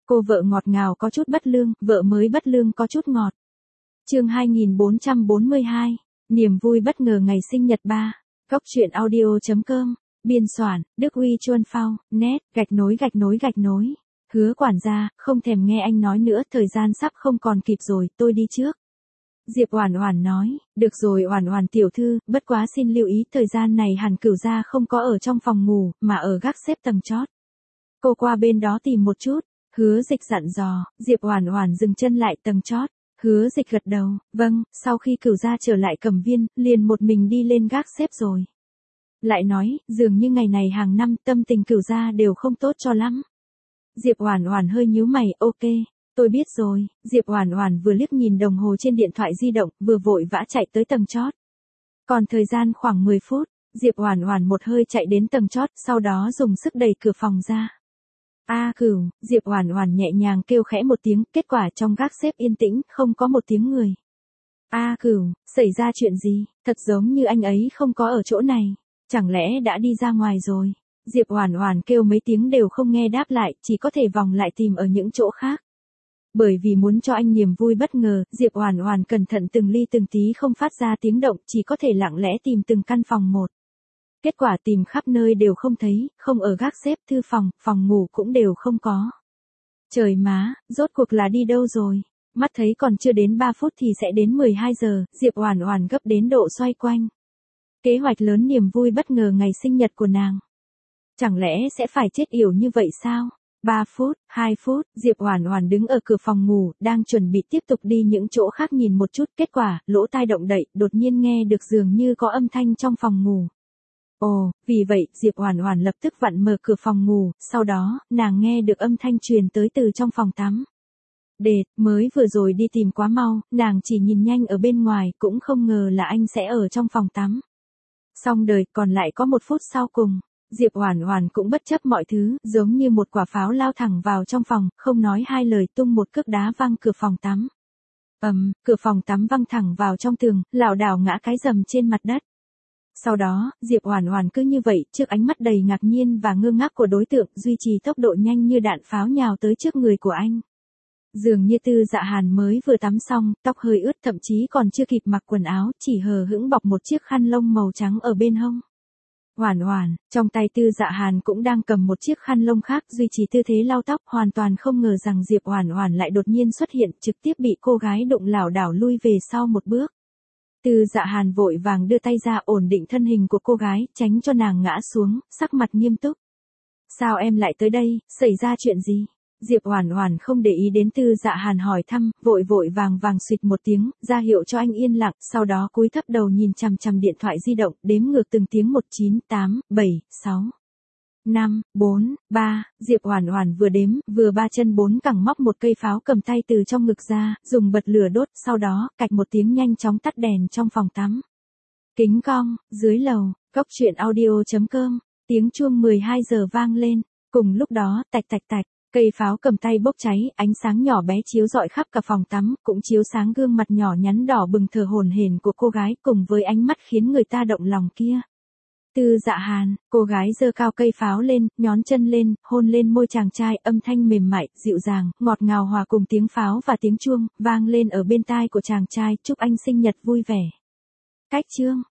Cô vợ ngọt ngào có chút bất lương, vợ mới bất lương có chút ngọt. Chương 2442, niềm vui bất ngờ ngày sinh nhật 3. Góc truyện audio.com, biên soạn, Đức Huy Chuân Phao, net, gạch nối. Hứa quản gia, không thèm nghe anh nói nữa, thời gian sắp không còn kịp rồi, tôi đi trước. Diệp Oản Oản nói, được rồi Oản Oản tiểu thư, bất quá xin lưu ý thời gian này Hàn Cửu gia không có ở trong phòng ngủ, mà ở gác xếp tầng chót. Cô qua bên đó tìm một chút, Hứa Dịch dặn dò. Diệp Oản Oản dừng chân lại tầng chót. Hứa Dịch gật đầu, vâng, sau khi Cửu gia trở lại Cẩm Viên, liền một mình đi lên gác xếp rồi. Lại nói, dường như ngày này hàng năm tâm tình Cửu gia đều không tốt cho lắm. Diệp Oản Oản hơi nhíu mày, ok, tôi biết rồi. Diệp Oản Oản vừa liếc nhìn đồng hồ trên điện thoại di động, vừa vội vã chạy tới tầng chót. Còn thời gian khoảng 10 phút, Diệp Oản Oản một hơi chạy đến tầng chót, sau đó dùng sức đẩy cửa phòng ra. A Cửu, Diệp Oản Oản nhẹ nhàng kêu khẽ một tiếng, kết quả trong gác xếp yên tĩnh, không có một tiếng người. A Cửu, xảy ra chuyện gì? Thật giống như anh ấy không có ở chỗ này, chẳng lẽ đã đi ra ngoài rồi? Diệp Oản Oản kêu mấy tiếng đều không nghe đáp lại, chỉ có thể vòng lại tìm ở những chỗ khác. Bởi vì muốn cho anh niềm vui bất ngờ, Diệp Oản Oản cẩn thận từng ly từng tí không phát ra tiếng động, chỉ có thể lặng lẽ tìm từng căn phòng một. Kết quả tìm khắp nơi đều không thấy, không ở gác xếp, thư phòng, phòng ngủ cũng đều không có. Trời má, rốt cuộc là đi đâu rồi? Mắt thấy còn chưa đến 3 phút thì sẽ đến 12 giờ, Diệp Oản Oản gấp đến độ xoay quanh. Kế hoạch lớn niềm vui bất ngờ ngày sinh nhật của nàng. Chẳng lẽ sẽ phải chết yểu như vậy sao? 3 phút, 2 phút, Diệp Oản Oản đứng ở cửa phòng ngủ, đang chuẩn bị tiếp tục đi những chỗ khác nhìn một chút, kết quả, lỗ tai động đậy, đột nhiên nghe được dường như có âm thanh trong phòng ngủ. Ồ, vì vậy, Diệp Oản Oản lập tức vặn mở cửa phòng ngủ, sau đó, nàng nghe được âm thanh truyền tới từ trong phòng tắm. Đệt, mới vừa rồi đi tìm quá mau, nàng chỉ nhìn nhanh ở bên ngoài, cũng không ngờ là anh sẽ ở trong phòng tắm. Xong đời, còn lại có 1 phút sau cùng. Diệp Oản Oản cũng bất chấp mọi thứ, giống như một quả pháo lao thẳng vào trong phòng, không nói hai lời tung một cước đá văng cửa phòng tắm. Cửa phòng tắm văng thẳng vào trong tường, lảo đảo ngã cái rầm trên mặt đất. Sau đó, Diệp Oản Oản cứ như vậy, trước ánh mắt đầy ngạc nhiên và ngơ ngác của đối tượng, duy trì tốc độ nhanh như đạn pháo nhào tới trước người của anh. Dường như Tư Dạ Hàn mới vừa tắm xong, tóc hơi ướt, thậm chí còn chưa kịp mặc quần áo, chỉ hờ hững bọc một chiếc khăn lông màu trắng ở bên hông. Oản Oản, trong tay Tư Dạ Hàn cũng đang cầm một chiếc khăn lông khác, duy trì tư thế lau tóc, hoàn toàn không ngờ rằng Diệp Oản Oản lại đột nhiên xuất hiện, trực tiếp bị cô gái đụng lảo đảo lui về sau một bước. Tư Dạ Hàn vội vàng đưa tay ra ổn định thân hình của cô gái, tránh cho nàng ngã xuống, sắc mặt nghiêm túc. Sao em lại tới đây, xảy ra chuyện gì? Diệp Oản Oản không để ý đến Tư Dạ Hàn hỏi thăm, vội vàng xuyệt một tiếng, ra hiệu cho anh yên lặng, sau đó cúi thấp đầu nhìn chằm chằm điện thoại di động, đếm ngược từng tiếng 1 9 8 7 6 5 4 3, Diệp Oản Oản vừa đếm, vừa ba chân bốn cẳng móc một cây pháo cầm tay từ trong ngực ra, dùng bật lửa đốt, sau đó, cạch một tiếng nhanh chóng tắt đèn trong phòng tắm. Kính cong, dưới lầu, góc truyện audio.com, tiếng chuông 12 giờ vang lên, cùng lúc đó, tạch tạch tạch. Cây pháo cầm tay bốc cháy, ánh sáng nhỏ bé chiếu rọi khắp cả phòng tắm, cũng chiếu sáng gương mặt nhỏ nhắn đỏ bừng thở hổn hển của cô gái, cùng với ánh mắt khiến người ta động lòng kia. Tư Dạ Hàn, cô gái giơ cao cây pháo lên, nhón chân lên, hôn lên môi chàng trai, âm thanh mềm mại, dịu dàng, ngọt ngào hòa cùng tiếng pháo và tiếng chuông, vang lên ở bên tai của chàng trai, chúc anh sinh nhật vui vẻ. Cách chương